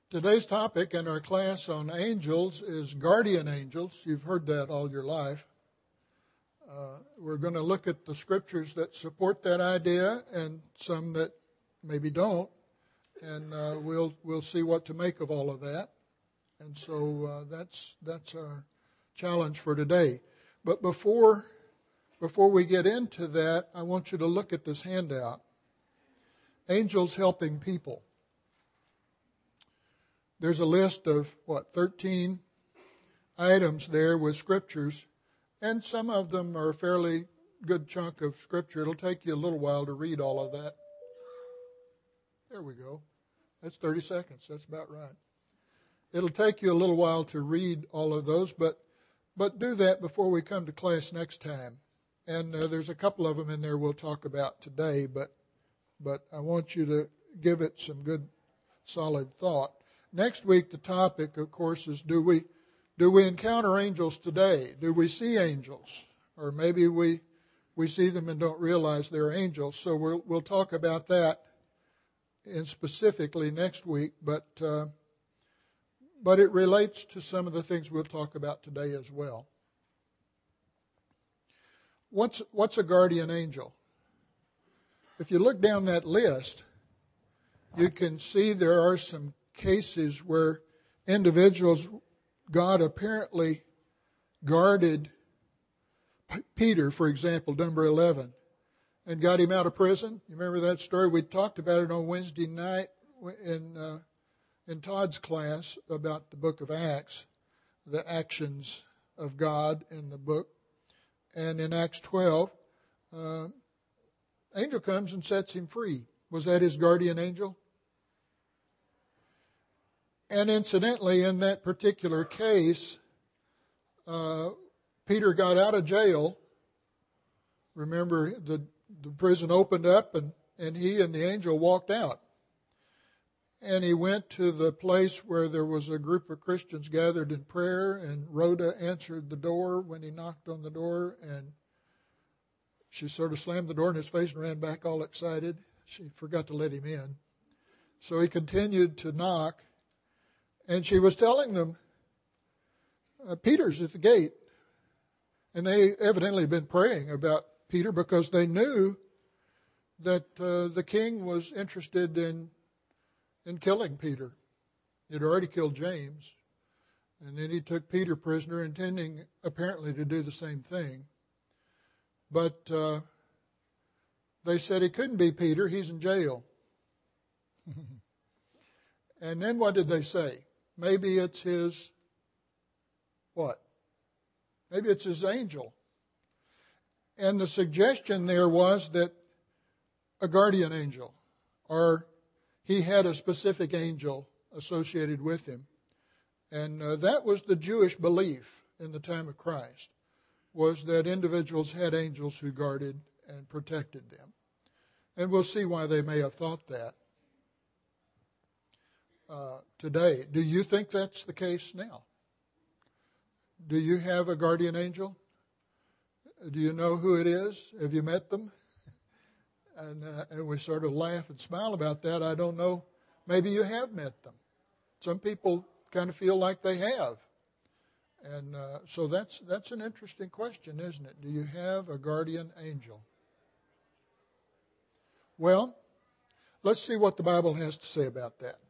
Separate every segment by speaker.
Speaker 1: Today's topic in our class on angels is guardian angels. You've heard that all your life. We're going to look at the scriptures that support that idea and some that maybe don't, and we'll see what to make of all of that. And so that's our challenge for today. But before we get into that, I want you to look at this handout. Angels helping people. There's a list of, 13 items there with scriptures, and some of them are a fairly good chunk of scripture. It'll take you a little while to read all of that. There we go. That's 30 seconds. That's about right. It'll take you a little while to read all of those, but do that before we come to class next time. And there's a couple of them in there we'll talk about today, but I want you to give it some good, solid thought. Next week, the topic, of course, is do we encounter angels today? Do we see angels? Or maybe we see them and don't realize they're angels. So we'll talk about that specifically next week, but it relates to some of the things we'll talk about today as well. What's a guardian angel? If you look down that list, you can see there are some cases where individuals, God apparently guarded Peter, for example, number 11, and got him out of prison. You remember that story? We talked about it on Wednesday night in Todd's class about the book of Acts, the actions of God in the book. And in Acts 12, angel comes and sets him free. Was that his guardian angel? And incidentally, in that particular case, Peter got out of jail. Remember, the prison opened up and he and the angel walked out. And he went to the place where there was a group of Christians gathered in prayer, and Rhoda answered the door when he knocked on the door, and she sort of slammed the door in his face and ran back all excited. She forgot to let him in. So he continued to knock. And she was telling them, Peter's at the gate. And they evidently had been praying about Peter because they knew that the king was interested in killing Peter. He'd already killed James. And then he took Peter prisoner, intending apparently to do the same thing. But they said it couldn't be Peter. He's in jail. And then what did they say? Maybe it's his, what? Maybe it's his angel. And the suggestion there was that a guardian angel, or he had a specific angel associated with him. And that was the Jewish belief in the time of Christ, was that individuals had angels who guarded and protected them. And we'll see why they may have thought that. Today. Do you think that's the case now? Do you have a guardian angel? Do you know who it is? Have you met them? And we sort of laugh and smile about that. I don't know. Maybe you have met them. Some people kind of feel like they have. And so that's an interesting question, isn't it? Do you have a guardian angel? Well, let's see what the Bible has to say about that.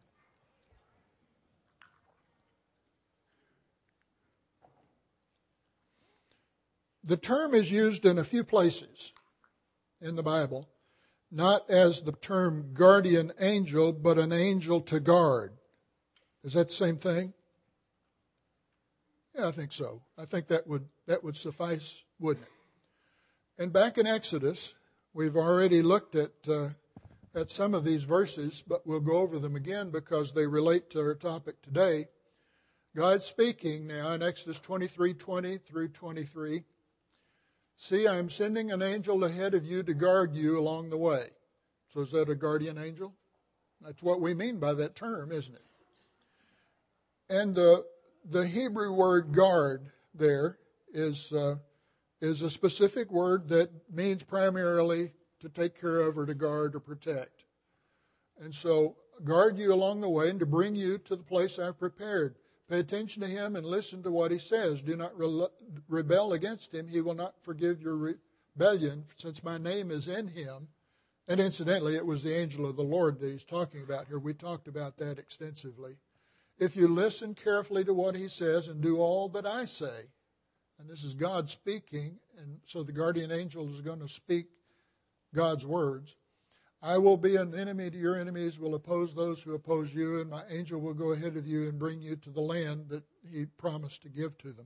Speaker 1: The term is used in a few places in the Bible, not as the term guardian angel, but an angel to guard. Is that the same thing? Yeah, I think so. I think that would suffice, wouldn't it? And back in Exodus, we've already looked at some of these verses, but we'll go over them again because they relate to our topic today. God's speaking now in Exodus 23:20 through 23. See, I am sending an angel ahead of you to guard you along the way. So is that a guardian angel? That's what we mean by that term, isn't it? And the Hebrew word guard there is a specific word that means primarily to take care of or to guard or protect. And so guard you along the way and to bring you to the place I've prepared. Pay attention to him and listen to what he says. Do not rebel against him. He will not forgive your rebellion, since my name is in him. And incidentally, it was the angel of the Lord that he's talking about here. We talked about that extensively. If you listen carefully to what he says and do all that I say, and this is God speaking, and so the guardian angel is going to speak God's words, I will be an enemy to your enemies, will oppose those who oppose you, and my angel will go ahead of you and bring you to the land that he promised to give to them.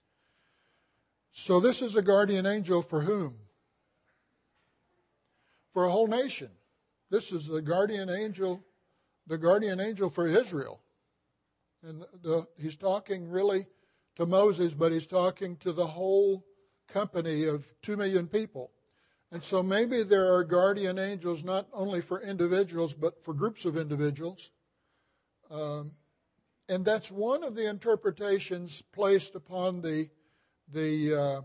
Speaker 1: So this is a guardian angel for whom? For a whole nation. This is the guardian angel for Israel. And he's talking really to Moses, but he's talking to the whole company of 2 million people. And so maybe there are guardian angels not only for individuals, but for groups of individuals. And that's one of the interpretations placed upon the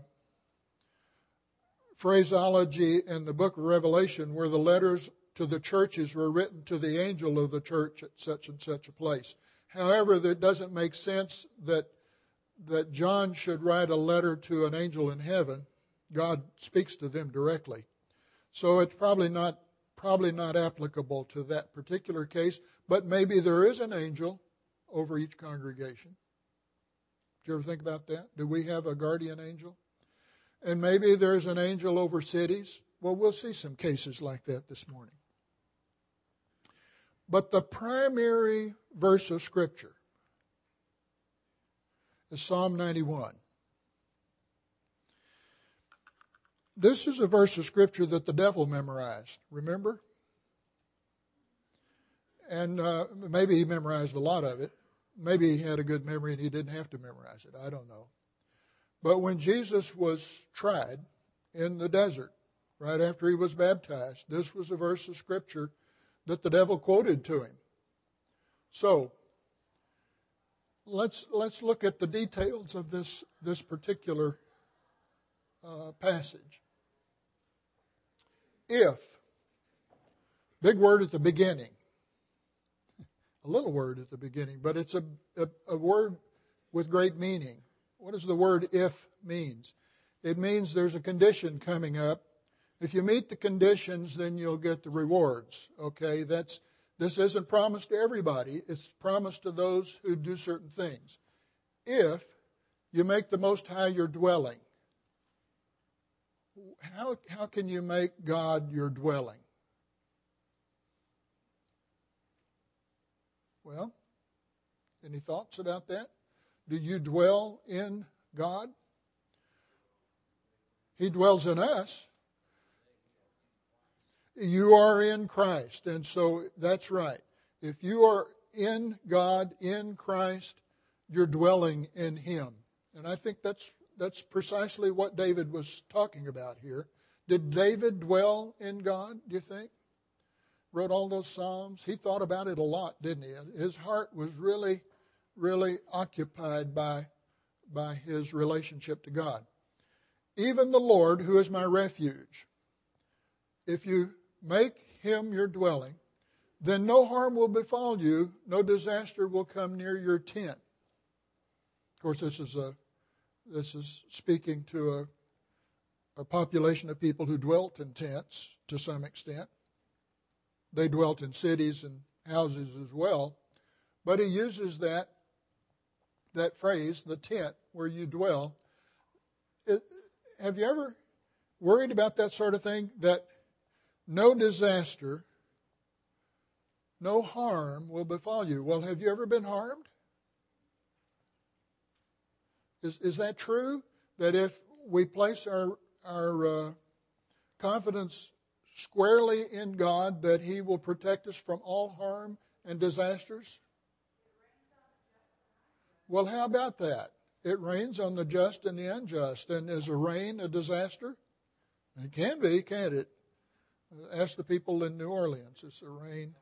Speaker 1: phraseology in the book of Revelation, where the letters to the churches were written to the angel of the church at such and such a place. However, it doesn't make sense that John should write a letter to an angel in heaven. God speaks to them directly. So it's probably not applicable to that particular case, but maybe there is an angel over each congregation. Did you ever think about that? Do we have a guardian angel? And maybe there's an angel over cities. Well, we'll see some cases like that this morning. But the primary verse of Scripture is Psalm 91. This is a verse of Scripture that the devil memorized, remember? And maybe he memorized a lot of it. Maybe he had a good memory and he didn't have to memorize it. I don't know. But when Jesus was tried in the desert, right after he was baptized, this was a verse of Scripture that the devil quoted to him. So, let's look at the details of this particular passage. If, big word at the beginning, a little word at the beginning, but it's a word with great meaning. What does the word if means? It means there's a condition coming up. If you meet the conditions, then you'll get the rewards. Okay, this isn't promised to everybody. It's promised to those who do certain things. If you make the Most High your dwelling, how can you make God your dwelling? Well, any thoughts about that? Do you dwell in God? He dwells in us. You are in Christ, and so that's right. If you are in God, in Christ, you're dwelling in Him. And I think that's precisely what David was talking about here. Did David dwell in God, do you think? Wrote all those Psalms. He thought about it a lot, didn't he? His heart was really, really occupied by his relationship to God. Even the Lord, who is my refuge, if you make Him your dwelling, then no harm will befall you, no disaster will come near your tent. Of course, this is speaking to a population of people who dwelt in tents to some extent. They dwelt in cities and houses as well. But he uses that phrase, the tent where you dwell. Have you ever worried about that sort of thing? That no disaster, no harm will befall you. Well, have you ever been harmed? Is that true? That if we place our confidence squarely in God, that He will protect us from all harm and disasters? Well, how about that? It rains on the just and the unjust. And is a rain a disaster? It can be, can't it? Ask the people in New Orleans. It's a rain.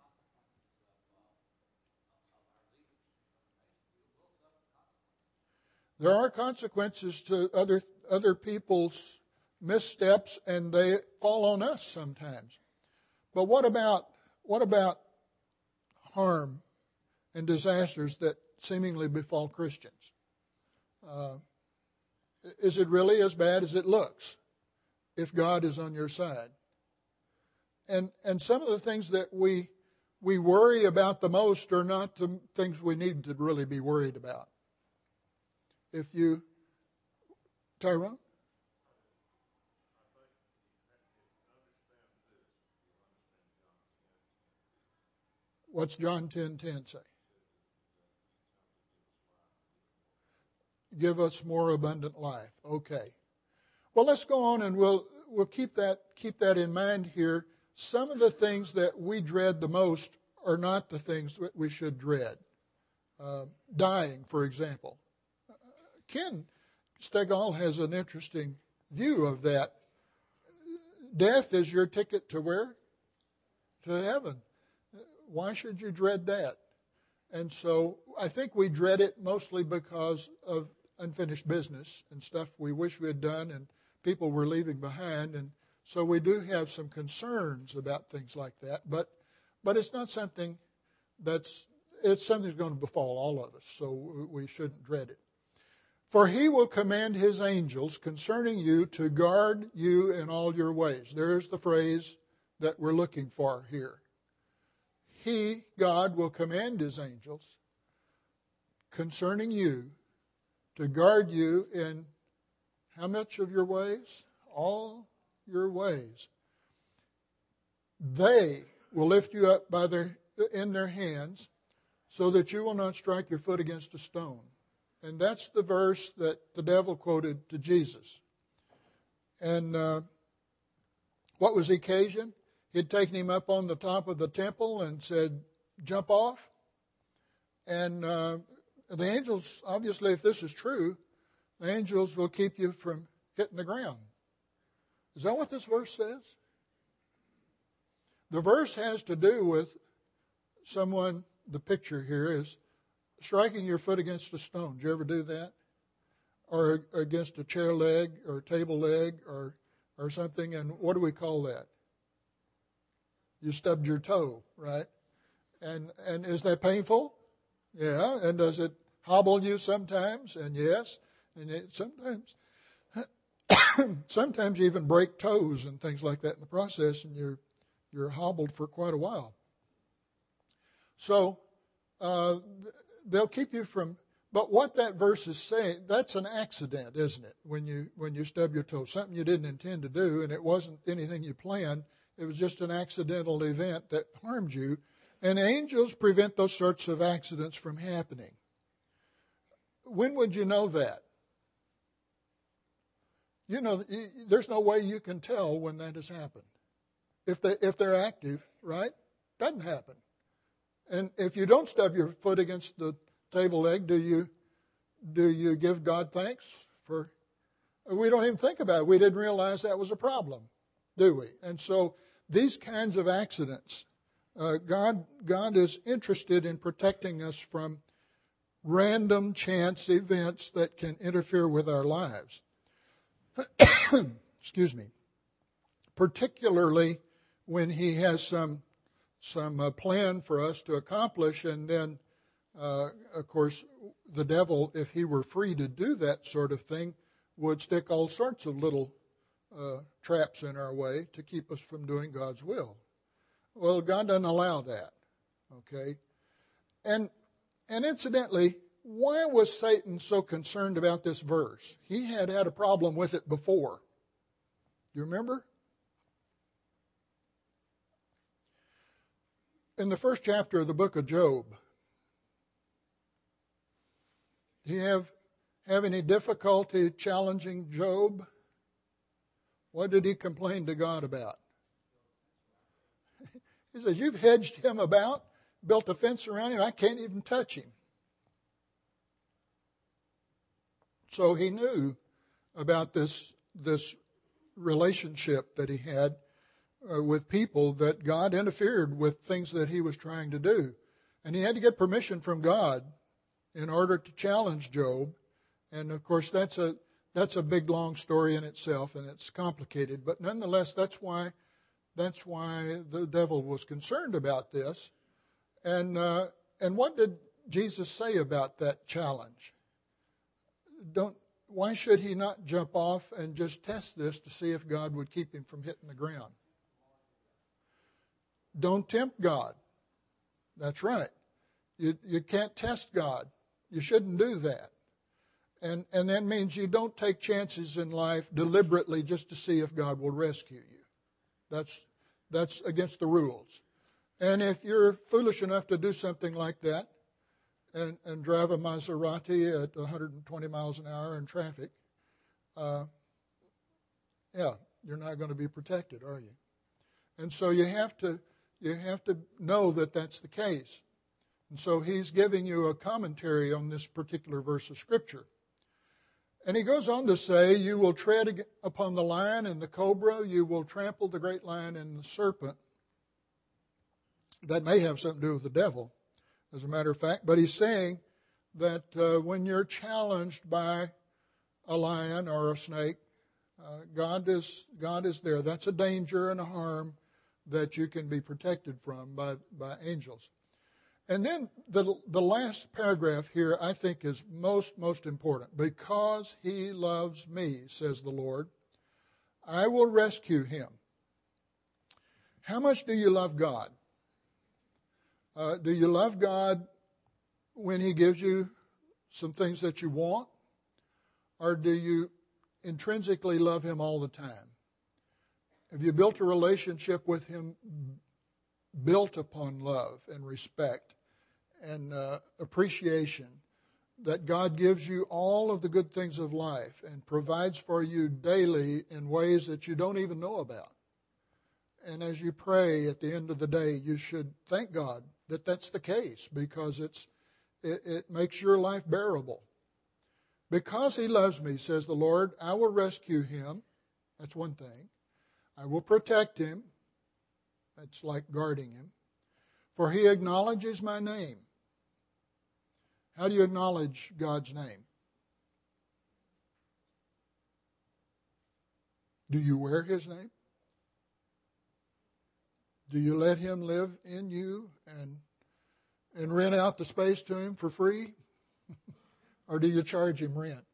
Speaker 1: There are consequences to other people's missteps, and they fall on us sometimes. But what about harm and disasters that seemingly befall Christians. Is it really as bad as it looks if God is on your side? And some of the things that we worry about the most are not the things we need to really be worried about. Tyrone? What's John 10:10 say? Give us more abundant life. Okay. Well, let's go on and we'll keep that in mind here. Some of the things that we dread the most are not the things that we should dread. Dying, for example. Ken Stegall has an interesting view of that. Death is your ticket to where? To heaven. Why should you dread that? And so I think we dread it mostly because of unfinished business and stuff we wish we had done and people we're leaving behind. And so we do have some concerns about things like that. But it's not something it's something that's going to befall all of us, so we shouldn't dread it. For he will command his angels concerning you to guard you in all your ways. There's the phrase that we're looking for here. He, God, will command his angels concerning you to guard you in how much of your ways? All your ways. They will lift you up in their hands so that you will not strike your foot against a stone. And that's the verse that the devil quoted to Jesus. And what was the occasion? He'd taken him up on the top of the temple and said, jump off. And the angels, obviously, if this is true, the angels will keep you from hitting the ground. Is that what this verse says? The verse has to do with someone, the picture here is striking your foot against a stone. Did you ever do that? Or against a chair leg or a table leg or something. And what do we call that? You stubbed your toe, right? And is that painful? Yeah. And does it hobble you sometimes? And yes. And sometimes you even break toes and things like that in the process, and you're hobbled for quite a while. So they'll keep you from. But what that verse is saying, that's an accident, isn't it? When you stub your toe, something you didn't intend to do, and it wasn't anything you planned. It was just an accidental event that harmed you. And angels prevent those sorts of accidents from happening. When would you know that? You know, there's no way you can tell when that has happened. If they're active, right? Doesn't happen. And if you don't stub your foot against the table leg, do you give God thanks for? We don't even think about it. We didn't realize that was a problem, do we? And so these kinds of accidents, God is interested in protecting us from random chance events that can interfere with our lives. Excuse me. Particularly when he has some plan for us to accomplish, and then, of course, the devil, if he were free to do that sort of thing, would stick all sorts of little traps in our way to keep us from doing God's will. Well, God doesn't allow that, okay? And incidentally, why was Satan so concerned about this verse? He had a problem with it before. Do you remember? In the first chapter of the book of Job, do you have any difficulty challenging Job? What did he complain to God about? He says, you've hedged him about, built a fence around him, I can't even touch him. So he knew about this relationship that he had with people, that God interfered with things that he was trying to do. And he had to get permission from God in order to challenge Job. And of course, that's a big, long story in itself, and it's complicated. But nonetheless, that's why the devil was concerned about this. And what did Jesus say about that challenge? Why should he not jump off and just test this to see if God would keep him from hitting the ground? Don't tempt God. That's right. You can't test God. You shouldn't do that. And that means you don't take chances in life deliberately just to see if God will rescue you. That's against the rules. And if you're foolish enough to do something like that and drive a Maserati at 120 miles an hour in traffic, you're not going to be protected, are you? And so you have to know that that's the case. And so he's giving you a commentary on this particular verse of Scripture. And he goes on to say, you will tread upon the lion and the cobra, you will trample the great lion and the serpent. That may have something to do with the devil, as a matter of fact. But he's saying that when you're challenged by a lion or a snake, God is there. That's a danger and a harm that you can be protected from by angels. And then the last paragraph here I think is most important. Because he loves me, says the Lord, I will rescue him. How much do you love God? Do you love God when he gives you some things that you want? Or do you intrinsically love him all the time? Have you built a relationship with him built upon love and respect and appreciation, that God gives you all of the good things of life and provides for you daily in ways that you don't even know about? And as you pray at the end of the day, you should thank God that that's the case, because it makes your life bearable. Because he loves me, says the Lord, I will rescue him. That's one thing. I will protect him. That's like guarding him. For he acknowledges my name. How do you acknowledge God's name? Do you wear his name? Do you let him live in you and rent out the space to him for free? Or do you charge him rent?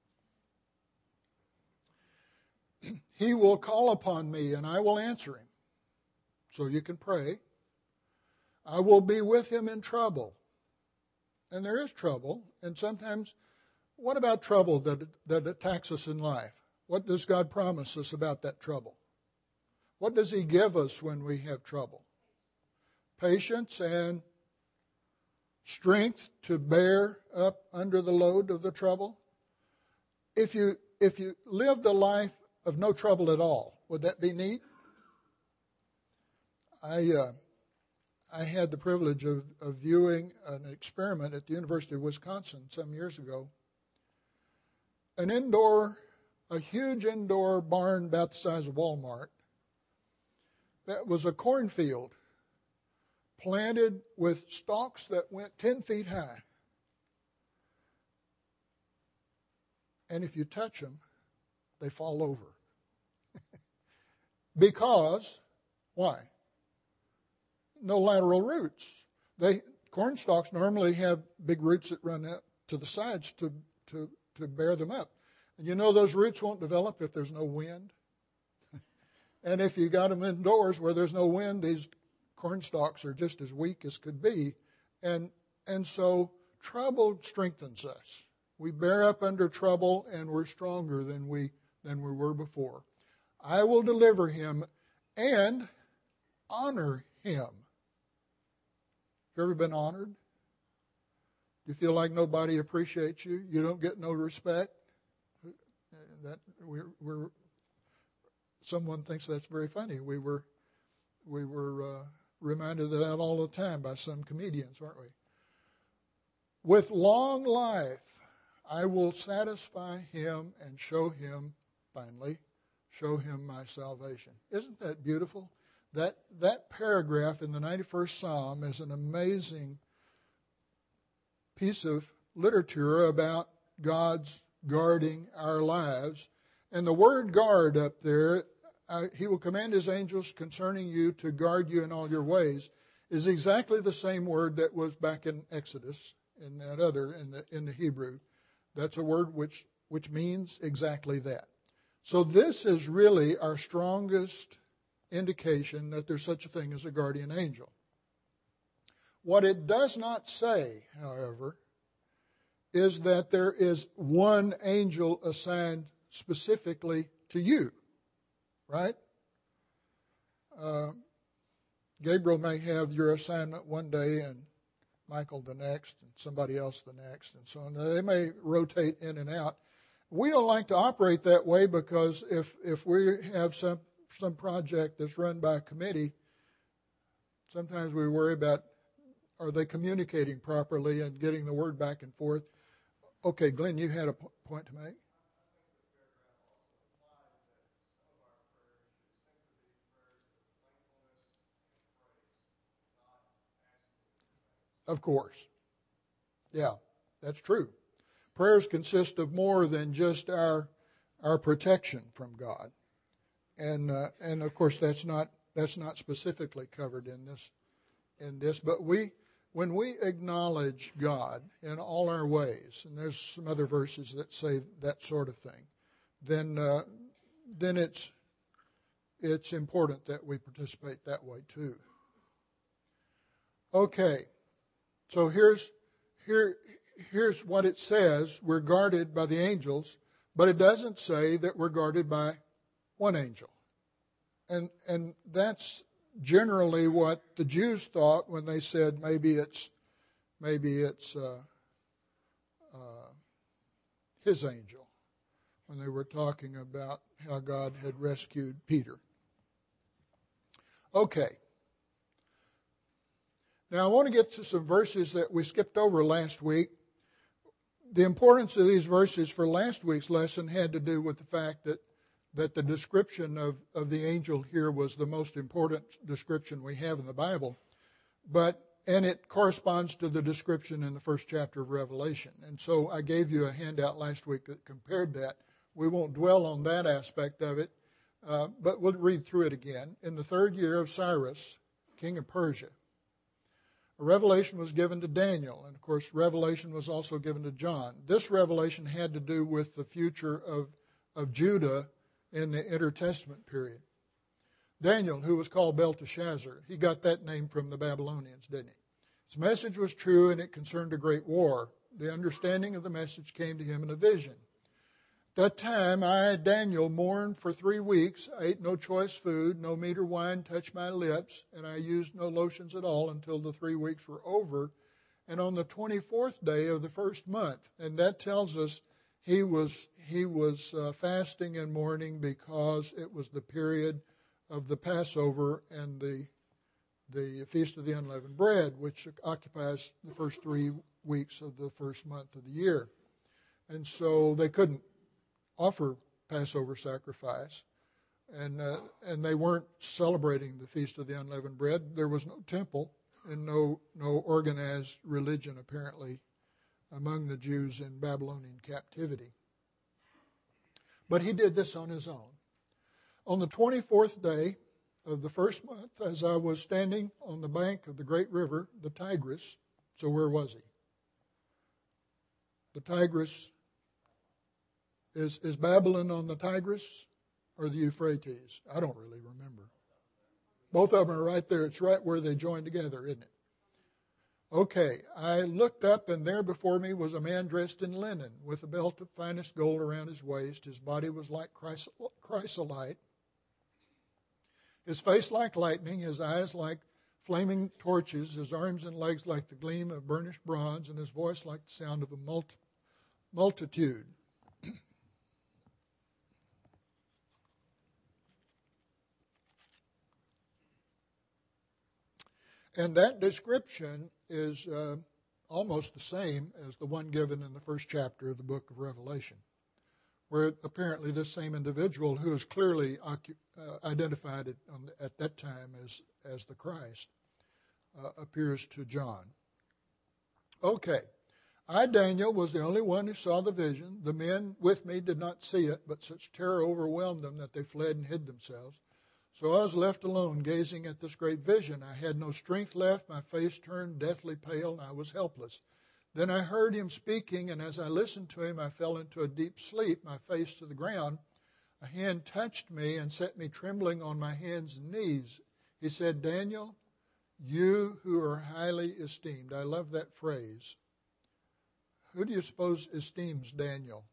Speaker 1: He will call upon me and I will answer him. So you can pray. I will be with him in trouble. And there is trouble. And sometimes, what about trouble that attacks us in life? What does God promise us about that trouble? What does he give us when we have trouble? Patience and strength to bear up under the load of the trouble. If you lived a life of no trouble at all, would that be neat? I had the privilege of viewing an experiment at the University of Wisconsin some years ago. A huge indoor barn about the size of Walmart. That was a cornfield planted with stalks that went 10 feet high. And if you touch them, they fall over. Because, why? No lateral roots. Corn stalks normally have big roots that run out to the sides to bear them up. And you know those roots won't develop if there's no wind. And if you got them indoors where there's no wind, these corn stalks are just as weak as could be. And so trouble strengthens us. We bear up under trouble and we're stronger than we were before. I will deliver him and honor him. Have you ever been honored? Do you feel like nobody appreciates you? You don't get no respect? Someone thinks that's very funny. We were reminded of that all the time by some comedians, aren't we? With long life, I will satisfy him and show him my salvation. Isn't that beautiful? That paragraph in the 91st Psalm is an amazing piece of literature about God's guarding our lives. And the word guard up there, he will command his angels concerning you to guard you in all your ways. is exactly the same word that was back in Exodus, in that other, in the Hebrew. That's a word which means exactly that. So this is really our strongest indication that there's such a thing as a guardian angel. What it does not say, however, is that there is one angel assigned specifically to you, right? Gabriel may have your assignment one day and Michael the next and somebody else the next and so on. They may rotate in and out. We don't like to operate that way because if we have some project that's run by a committee, sometimes we worry about, are they communicating properly and getting the word back and forth? Okay, Glenn, you had a point to make? Of course. Yeah, that's true. Prayers consist of more than just our protection from God. And of course that's not specifically covered in this, but when we acknowledge God in all our ways, and there's some other verses that say that sort of thing, then it's important that we participate that way too. Okay, so here's what it says. We're guarded by the angels, but it doesn't say that we're guarded by one angel. And that's generally what the Jews thought when they said maybe it's his angel, when they were talking about how God had rescued Peter. Okay. Now I want to get to some verses that we skipped over last week. The importance of these verses for last week's lesson had to do with the fact that the description of the angel here was the most important description we have in the Bible. And it corresponds to the description in the first chapter of Revelation. And so I gave you a handout last week that compared that. We won't dwell on that aspect of it, but we'll read through it again. In the 3rd year of Cyrus, king of Persia, a revelation was given to Daniel. And, of course, revelation was also given to John. This revelation had to do with the future of Judah in the intertestament period. Daniel, who was called Belteshazzar, he got that name from the Babylonians, didn't he? His message was true, and it concerned a great war. The understanding of the message came to him in a vision. At that time, I, Daniel, mourned for 3 weeks. I ate no choice food, no meat or wine touched my lips, and I used no lotions at all until the 3 weeks were over. And on the 24th day of the first month, and that tells us he was fasting and mourning because it was the period of the Passover and the Feast of the Unleavened Bread, which occupies the first 3 weeks of the first month of the year. And so they couldn't offer Passover sacrifice, and they weren't celebrating the Feast of the Unleavened Bread. There was no temple and no organized religion, apparently, among the Jews in Babylonian captivity. But he did this on his own. On the 24th day of the first month, as I was standing on the bank of the great river, the Tigris, so where was he? The Tigris, is Babylon on the Tigris or the Euphrates? I don't really remember. Both of them are right there. It's right where they join together, isn't it? Okay, I looked up, and there before me was a man dressed in linen, with a belt of finest gold around his waist. His body was like chrysolite, his face like lightning, his eyes like flaming torches, his arms and legs like the gleam of burnished bronze, and his voice like the sound of a multitude. And that description is almost the same as the one given in the first chapter of the book of Revelation, where apparently this same individual, who is clearly identified at that time as the Christ, appears to John. Okay, I, Daniel, was the only one who saw the vision. The men with me did not see it, but such terror overwhelmed them that they fled and hid themselves. So I was left alone, gazing at this great vision. I had no strength left. My face turned deathly pale, and I was helpless. Then I heard him speaking, and as I listened to him, I fell into a deep sleep, my face to the ground. A hand touched me and set me trembling on my hands and knees. He said, Daniel, you who are highly esteemed. I love that phrase. Who do you suppose esteems Daniel?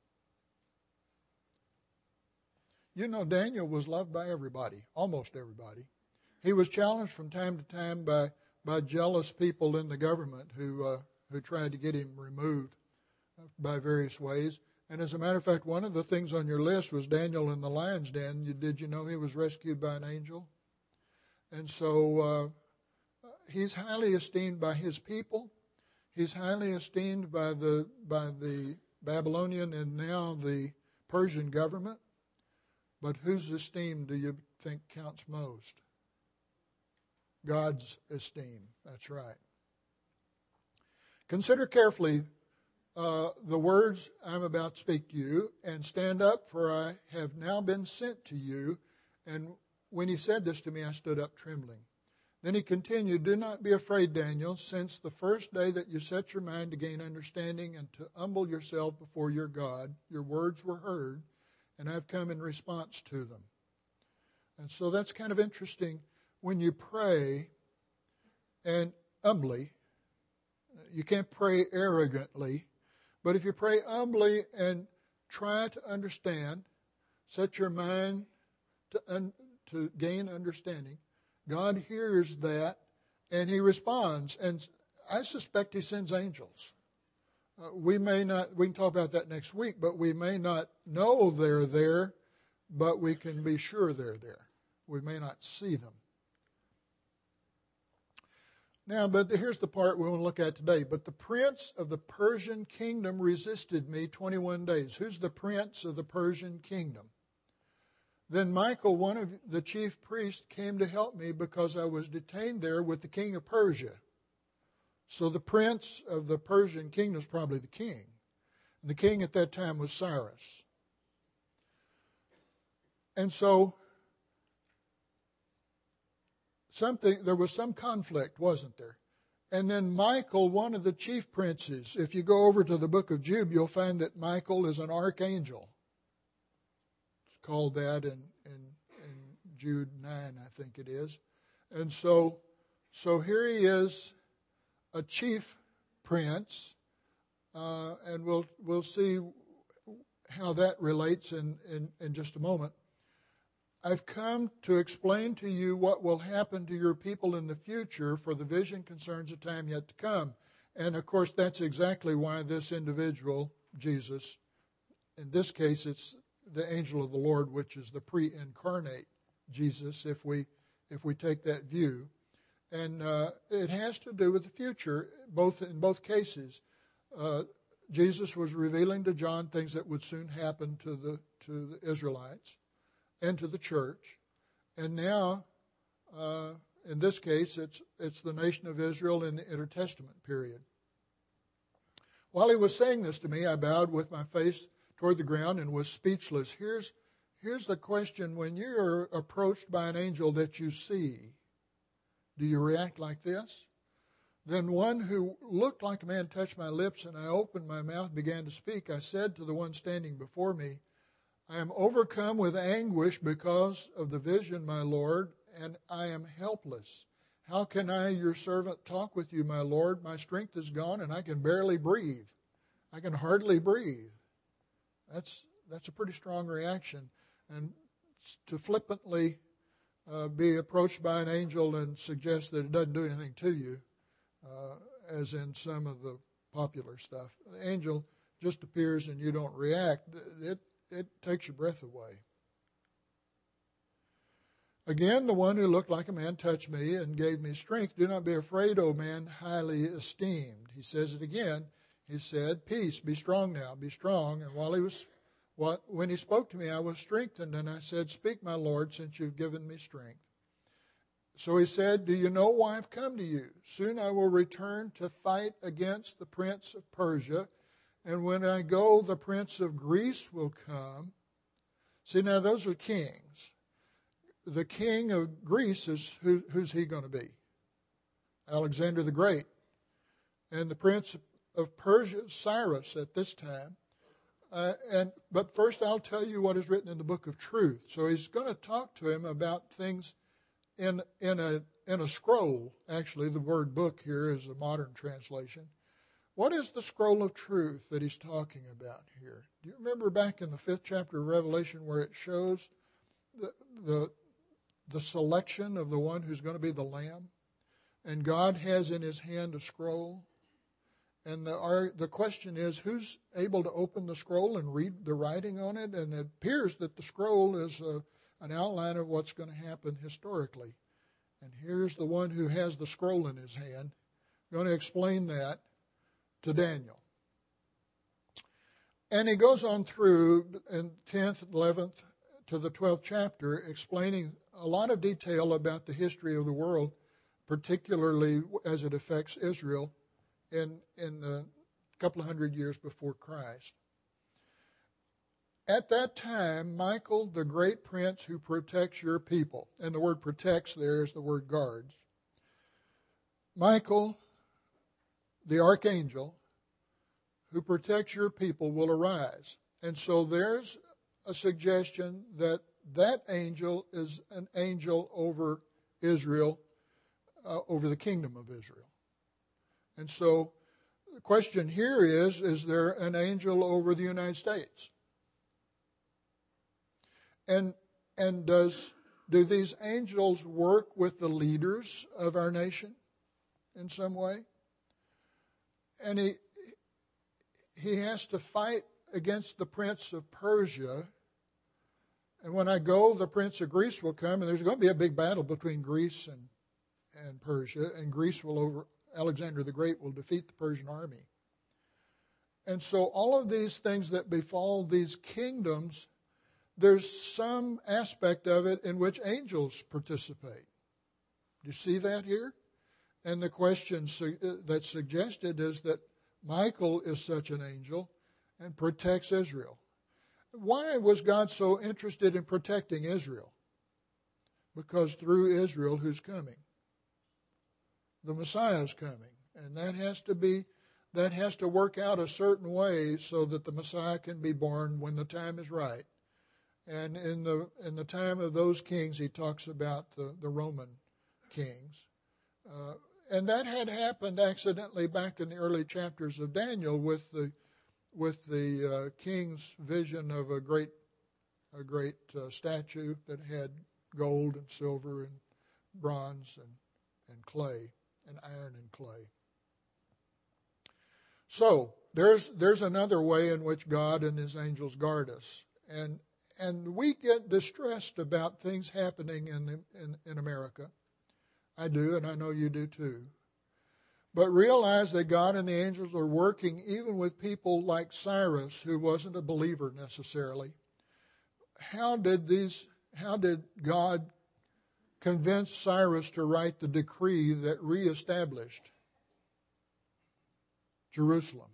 Speaker 1: You know, Daniel was loved by everybody, almost everybody. He was challenged from time to time by jealous people in the government who tried to get him removed by various ways. And as a matter of fact, one of the things on your list was Daniel in the lion's den. Did you know he was rescued by an angel? And so he's highly esteemed by his people. He's highly esteemed by the Babylonian and now the Persian government. But whose esteem do you think counts most? God's esteem. That's right. Consider carefully the words I'm about to speak to you, and stand up, for I have now been sent to you. And when he said this to me, I stood up trembling. Then he continued, do not be afraid, Daniel, since the first day that you set your mind to gain understanding and to humble yourself before your God, your words were heard, and I've come in response to them. And so that's kind of interesting. When you pray and humbly, you can't pray arrogantly, but if you pray humbly and try to understand, set your mind to gain understanding, God hears that and he responds. And I suspect he sends angels. We can talk about that next week, but we may not know they're there, but we can be sure they're there. We may not see them. Now, but here's the part we want to look at today. But the prince of the Persian kingdom resisted me 21 days. Who's the prince of the Persian kingdom? Then Michael, one of the chief priests, came to help me because I was detained there with the king of Persia. So the prince of the Persian kingdom is probably the king. And the king at that time was Cyrus. And so there was some conflict, wasn't there? And then Michael, one of the chief princes, if you go over to the book of Jude, you'll find that Michael is an archangel. It's called that in Jude 9, I think it is. And so here he is, a chief prince, and we'll see how that relates in just a moment. I've come to explain to you what will happen to your people in the future, for the vision concerns a time yet to come. And, of course, that's exactly why this individual, Jesus, in this case it's the angel of the Lord, which is the pre-incarnate Jesus, if we take that view. And it has to do with the future, in both cases. Jesus was revealing to John things that would soon happen to the Israelites and to the church. And now, in this case, it's the nation of Israel in the intertestament period. While he was saying this to me, I bowed with my face toward the ground and was speechless. Here's the question. When you're approached by an angel that you see, do you react like this? Then one who looked like a man touched my lips, and I opened my mouth, began to speak. I said to the one standing before me, I am overcome with anguish because of the vision, my Lord, and I am helpless. How can I, your servant, talk with you, my Lord? My strength is gone, and I can barely breathe. I can hardly breathe. That's a pretty strong reaction. And to flippantly be approached by an angel and suggest that it doesn't do anything to you, as in some of the popular stuff. The angel just appears and you don't react. It takes your breath away. Again, the one who looked like a man touched me and gave me strength. Do not be afraid, O man, highly esteemed. He says it again. He said, peace, be strong now, be strong. And when he spoke to me, I was strengthened, and I said, speak, my Lord, since you've given me strength. So he said, do you know why I've come to you? Soon I will return to fight against the prince of Persia. And when I go, the prince of Greece will come. See, now those are kings. the king of Greece is who's he going to be? Alexander the Great. And the prince of Persia, Cyrus, at this time. But first I'll tell you what is written in the book of truth. So he's going to talk to him about things in a scroll. Actually, the word book here is a modern translation. What is the scroll of truth that he's talking about here? Do you remember back in the 5th chapter of Revelation where it shows the selection of the one who's going to be the Lamb? And God has in his hand a scroll. And the question is, who's able to open the scroll and read the writing on it? And it appears that the scroll is an outline of what's going to happen historically. And here's the one who has the scroll in his hand, going to explain that to Daniel. And he goes on through in 10th, 11th to the 12th chapter, explaining a lot of detail about the history of the world, particularly as it affects Israel in the couple of hundred years before Christ. At that time, Michael, the great prince who protects your people, and the word protects there is the word guards. Michael, the archangel, who protects your people will arise. And so there's a suggestion that that angel is an angel over Israel, over the kingdom of Israel. And so the question here is there an angel over the United States? And do these angels work with the leaders of our nation in some way? And he has to fight against the prince of Persia. And when I go, the prince of Greece will come, and there's going to be a big battle between Greece and Persia, and Greece will Alexander the Great will defeat the Persian army. And so all of these things that befall these kingdoms, there's some aspect of it in which angels participate. Do you see that here? And the question that's suggested is that Michael is such an angel and protects Israel. Why was God so interested in protecting Israel? Because through Israel, who's coming? The Messiah is coming. And that has to work out a certain way so that the Messiah can be born when the time is right. And in the time of those kings, he talks about the Roman kings. And that had happened accidentally back in the early chapters of Daniel with the king's vision of a great statue that had gold and silver and bronze and clay and iron and clay. So there's another way in which God and his angels guard us. And we get distressed about things happening in America. I do, and I know you do too. But realize that God and the angels are working even with people like Cyrus, who wasn't a believer necessarily. How did God convince Cyrus to write the decree that reestablished Jerusalem?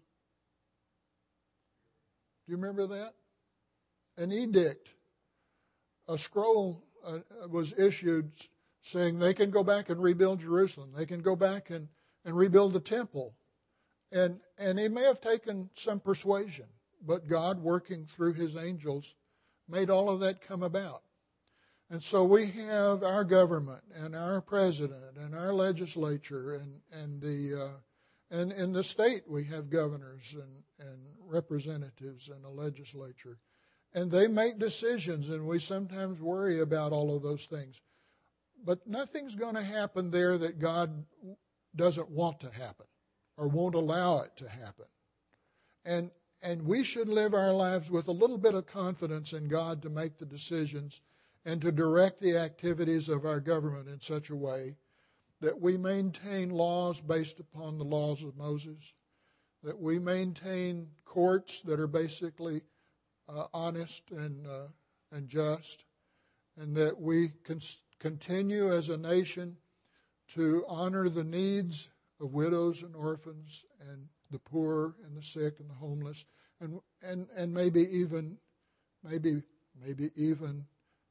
Speaker 1: Do you remember that? An edict, a scroll was issued saying they can go back and rebuild Jerusalem. They can go back and rebuild the temple. And it may have taken some persuasion, but God, working through his angels, made all of that come about. And so we have our government and our president and our legislature and in the state we have governors and representatives and a legislature. And they make decisions, and we sometimes worry about all of those things. But nothing's going to happen there that God doesn't want to happen or won't allow it to happen. And we should live our lives with a little bit of confidence in God to make the decisions and to direct the activities of our government in such a way that we maintain laws based upon the laws of Moses, that we maintain courts that are basically honest and just, and that we continue as a nation to honor the needs of widows and orphans and the poor and the sick and the homeless, and maybe even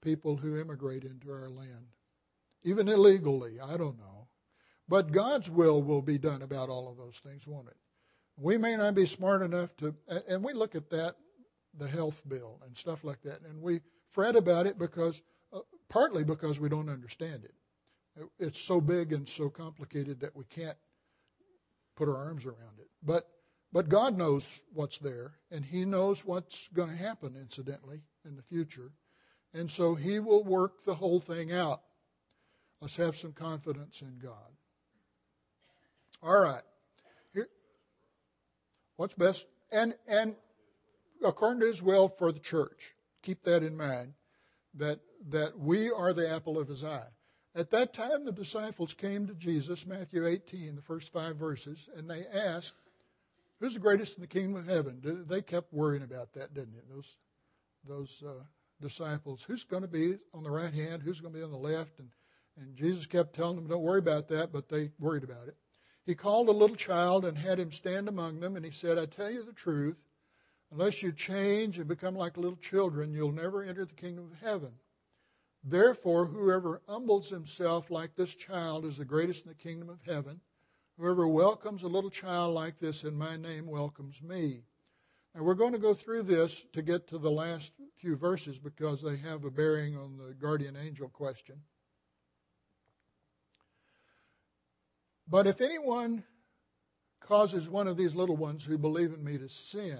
Speaker 1: people who immigrate into our land, even illegally, I don't know. But God's will be done about all of those things, won't it? We may not be smart enough to, and we look at that, the health bill and stuff like that, and we fret about it because, partly because we don't understand it. It's so big and so complicated that we can't put our arms around it. But God knows what's there, and He knows what's going to happen, incidentally, in the future. And so He will work the whole thing out. Let's have some confidence in God. All right. Here, what's best? And according to His will for the church, keep that in mind, that we are the apple of His eye. At that time, the disciples came to Jesus, Matthew 18, the first 5 verses, and they asked, who's the greatest in the kingdom of heaven? They kept worrying about that, didn't they? Those disciples. Who's going to be on the right hand? Who's going to be on the left? And Jesus kept telling them, don't worry about that, but they worried about it. He called a little child and had him stand among them, and he said, I tell you the truth, unless you change and become like little children, you'll never enter the kingdom of heaven. Therefore, whoever humbles himself like this child is the greatest in the kingdom of heaven. Whoever welcomes a little child like this in my name welcomes me. Now, we're going to go through this to get to the last few verses because they have a bearing on the guardian angel question. But if anyone causes one of these little ones who believe in me to sin,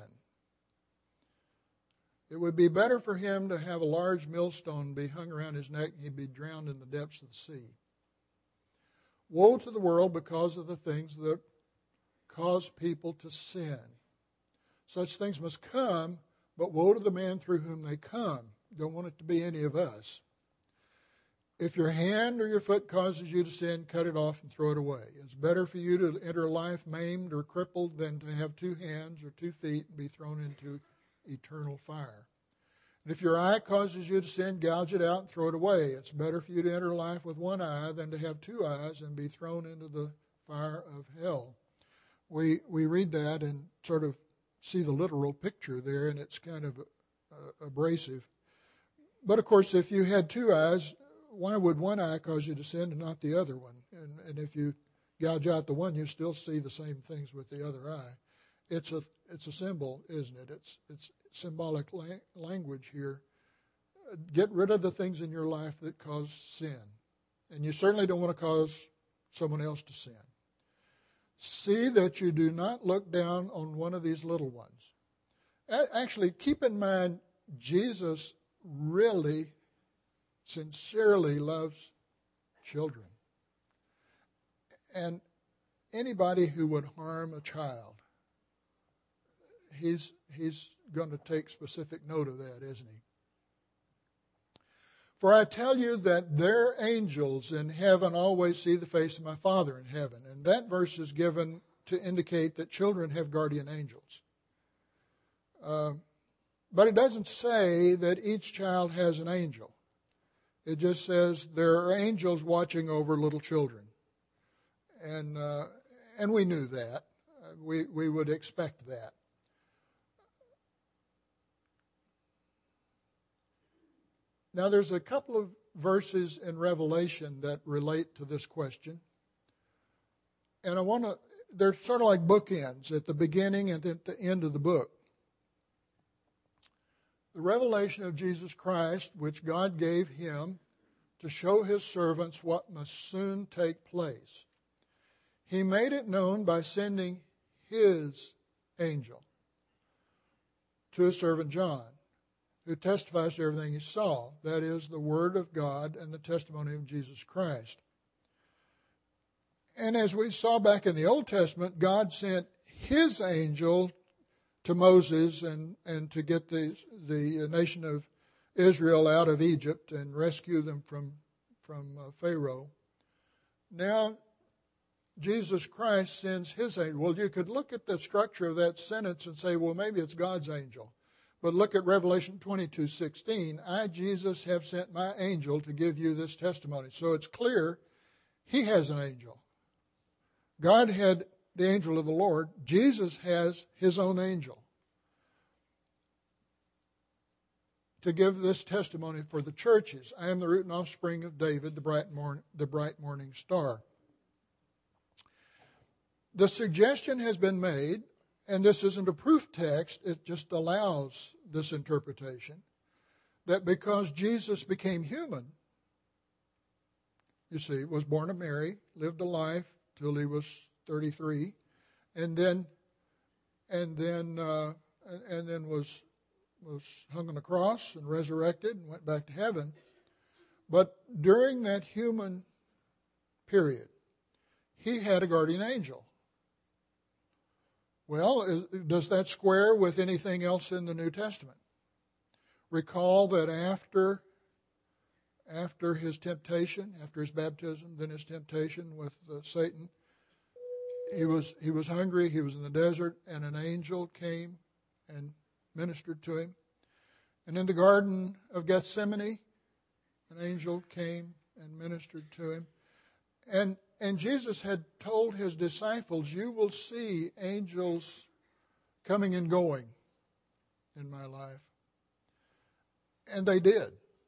Speaker 1: it would be better for him to have a large millstone be hung around his neck and he'd be drowned in the depths of the sea. Woe to the world because of the things that cause people to sin. Such things must come, but woe to the man through whom they come. Don't want it to be any of us. If your hand or your foot causes you to sin, cut it off and throw it away. It's better for you to enter life maimed or crippled than to have 2 hands or 2 feet and be thrown into eternal fire. And if your eye causes you to sin, gouge it out and throw it away. It's better for you to enter life with 1 eye than to have 2 eyes and be thrown into the fire of hell. We read that and sort of see the literal picture there, and it's kind of abrasive. But of course, if you had 2 eyes, why would 1 eye cause you to sin and not the other one? And if you gouge out the one, you still see the same things with the other eye. It's a symbol, isn't it? It's symbolic language here. Get rid of the things in your life that cause sin. And you certainly don't want to cause someone else to sin. See that you do not look down on one of these little ones. Actually, keep in mind, Jesus really, sincerely loves children. And anybody who would harm a child, he's going to take specific note of that, isn't he? For I tell you that their angels in heaven always see the face of my Father in heaven. And that verse is given to indicate that children have guardian angels. But it doesn't say that each child has an angel. It just says there are angels watching over little children. And we knew that. We would expect that. Now, there's a couple of verses in Revelation that relate to this question. And they're sort of like bookends at the beginning and at the end of the book. The revelation of Jesus Christ, which God gave him to show his servants what must soon take place. He made it known by sending his angel to his servant John, who testifies to everything he saw. That is, the Word of God and the testimony of Jesus Christ. And as we saw back in the Old Testament, God sent his angel to Moses and to get the nation of Israel out of Egypt and rescue them from Pharaoh. Now, Jesus Christ sends his angel. Well, you could look at the structure of that sentence and say, well, maybe it's God's angel. But look at Revelation 22:16. I, Jesus, have sent my angel to give you this testimony. So it's clear he has an angel. God had the angel of the Lord. Jesus has his own angel. to give this testimony for the churches. I am the root and offspring of David, the bright morning star. The suggestion has been made, and this isn't a proof text, it just allows this interpretation, that because Jesus became human, you see, was born of Mary, lived a life till he was 33, and then was hung on the cross and resurrected and went back to heaven. But during that human period, he had a guardian angel. Well, does that square with anything else in the New Testament? Recall that after his temptation, after his baptism, then his temptation with Satan, he was hungry, he was in the desert, and an angel came and ministered to him. And in the Garden of Gethsemane, an angel came and ministered to him. And Jesus had told his disciples, you will see angels coming and going in my life. And they did.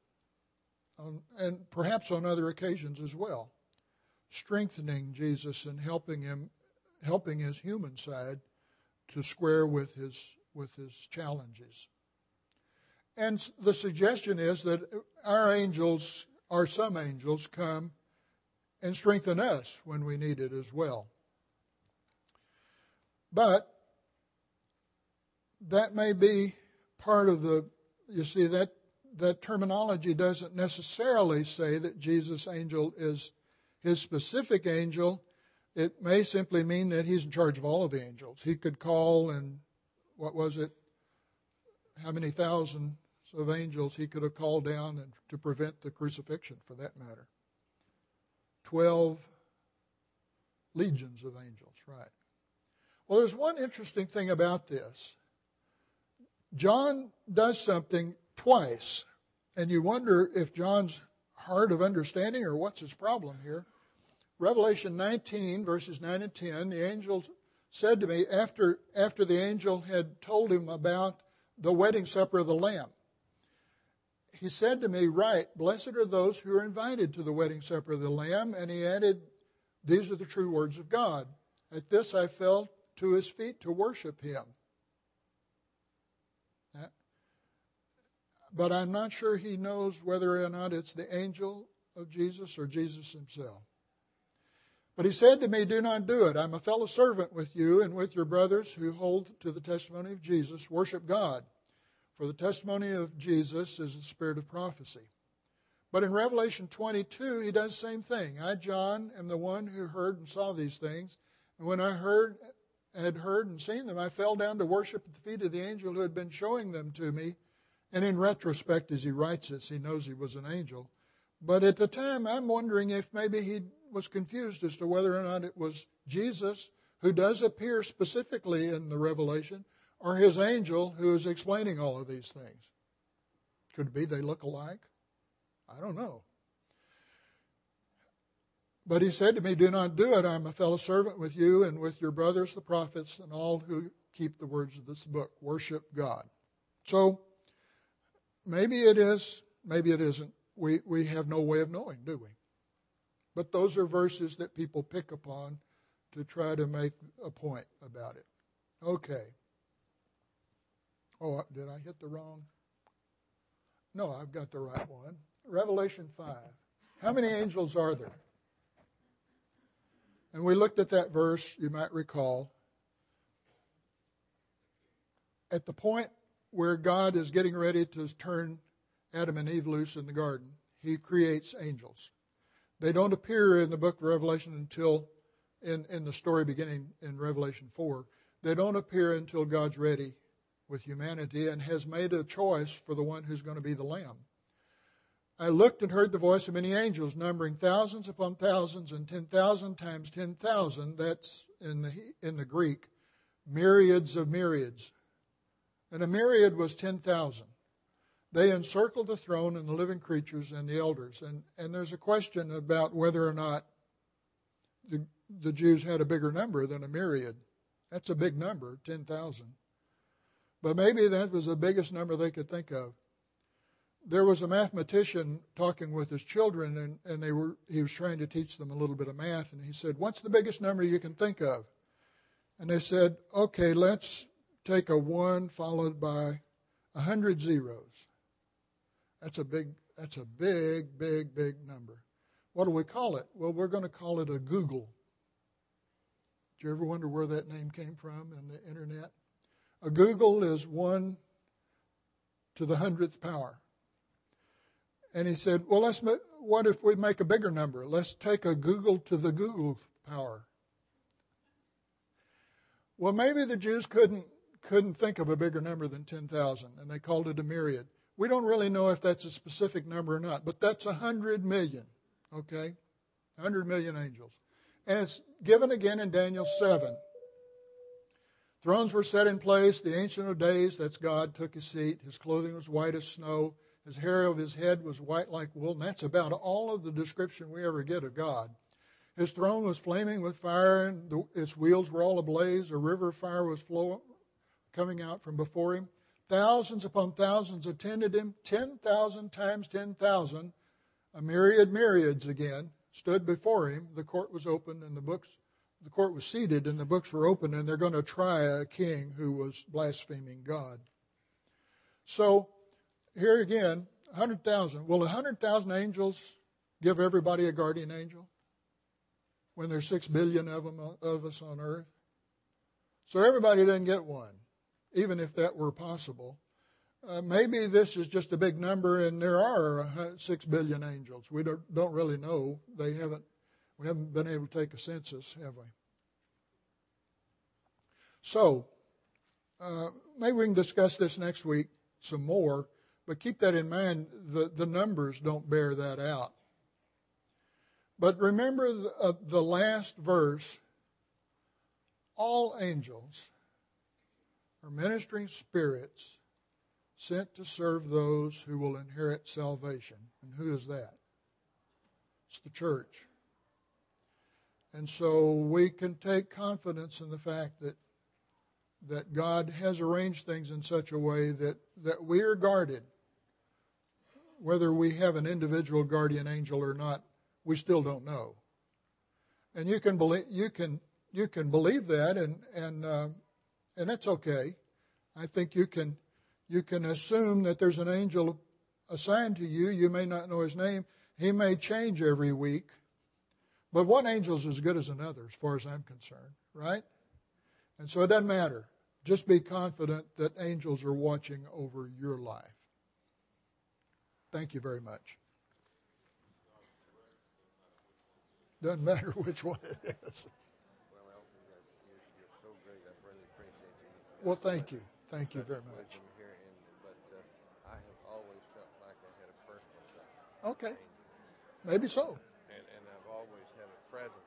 Speaker 1: And perhaps on other occasions as well. Strengthening Jesus and helping his human side to square with his challenges. And the suggestion is that some angels come and strengthen us when we need it as well. But that may be part of that terminology doesn't necessarily say that Jesus' angel is his specific angel. It may simply mean that he's in charge of all of the angels. He could call and, how many thousands of angels he could have called down and to prevent the crucifixion, for that matter. 12 legions of angels, right. Well, there's one interesting thing about this. John does something twice, and you wonder if John's hard of understanding or what's his problem here. Revelation 19, verses 9 and 10, the angel said to me, after the angel had told him about the wedding supper of the Lamb, he said to me, write, blessed are those who are invited to the wedding supper of the Lamb. And he added, these are the true words of God. At this I fell to his feet to worship him. But I'm not sure he knows whether or not it's the angel of Jesus or Jesus himself. But he said to me, do not do it. I'm a fellow servant with you and with your brothers who hold to the testimony of Jesus. Worship God. For the testimony of Jesus is the spirit of prophecy. But in Revelation 22, he does the same thing. I, John, am the one who heard and saw these things. And when I had heard and seen them, I fell down to worship at the feet of the angel who had been showing them to me. And in retrospect, as he writes this, he knows he was an angel. But at the time, I'm wondering if maybe he was confused as to whether or not it was Jesus, who does appear specifically in the Revelation, or his angel who is explaining all of these things. Could it be they look alike? I don't know. But he said to me, do not do it. I'm a fellow servant with you and with your brothers, the prophets, and all who keep the words of this book. Worship God. So maybe it is, maybe it isn't. We have no way of knowing, do we? But those are verses that people pick upon to try to make a point about it. Okay. Oh, did I hit the wrong? No, I've got the right one. Revelation 5. How many angels are there? And we looked at that verse, you might recall. At the point where God is getting ready to turn Adam and Eve loose in the garden, he creates angels. They don't appear in the book of Revelation until, in the story beginning in Revelation 4, they don't appear until God's ready with humanity and has made a choice for the one who's going to be the Lamb. I looked and heard the voice of many angels, numbering thousands upon thousands and 10,000 times 10,000. That's in the Greek, myriads of myriads. And a myriad was 10,000. They encircled the throne and the living creatures and the elders. And there's a question about whether or not the Jews had a bigger number than a myriad. That's a big number, 10,000. But maybe that was the biggest number they could think of. there was a mathematician talking with his children, and he was trying to teach them a little bit of math, and he said, "What's the biggest number you can think of?" And they said, "Okay, let's take a 1 followed by 100 zeros. That's a big number. What do we call it?" "Well, we're going to call it a Google." Did you ever wonder where that name came from in the internet? A Google is 1 to the 100th power. And he said, "Well, what if we make a bigger number? Let's take a Google to the Google's power." Well, maybe the Jews couldn't think of a bigger number than 10,000, and they called it a myriad. We don't really know if that's a specific number or not, but that's 100 million, okay? 100 million angels. And it's given again in Daniel 7. Thrones were set in place. The Ancient of Days, that's God, took his seat. His clothing was white as snow. His hair of his head was white like wool. And that's about all of the description we ever get of God. His throne was flaming with fire, and its wheels were all ablaze. A river of fire was coming out from before him. Thousands upon thousands attended him. 10,000 times 10,000, a myriads again, stood before him. The court was open, and the court was seated, and the books were open, and they're going to try a king who was blaspheming God. So here again, 100,000. Will 100,000 angels give everybody a guardian angel when there's 6 billion of us on earth? So everybody doesn't get one, even if that were possible. Maybe this is just a big number, and there are 6 billion angels. We don't really know. We haven't been able to take a census, have we? So maybe we can discuss this next week some more, but keep that in mind. The numbers don't bear that out. But remember the last verse. All angels are ministering spirits sent to serve those who will inherit salvation. And who is that? It's the church. And so we can take confidence in the fact that God has arranged things in such a way that we are guarded. Whether we have an individual guardian angel or not, we still don't know. And you can believe that, and that's okay. I think you can assume that there's an angel assigned to you. You may not know his name. He may change every week. But one angel is as good as another as far as I'm concerned, right? And so it doesn't matter. Just be confident that angels are watching over your life. Thank you very much. Doesn't matter which one it is.
Speaker 2: Well, Elton, you're so great. I really appreciate you.
Speaker 1: Well, thank you. Thank you very much.
Speaker 2: Here, but I have always felt like I had a personal touch.
Speaker 1: Okay. Maybe so.
Speaker 2: And I've always had a presence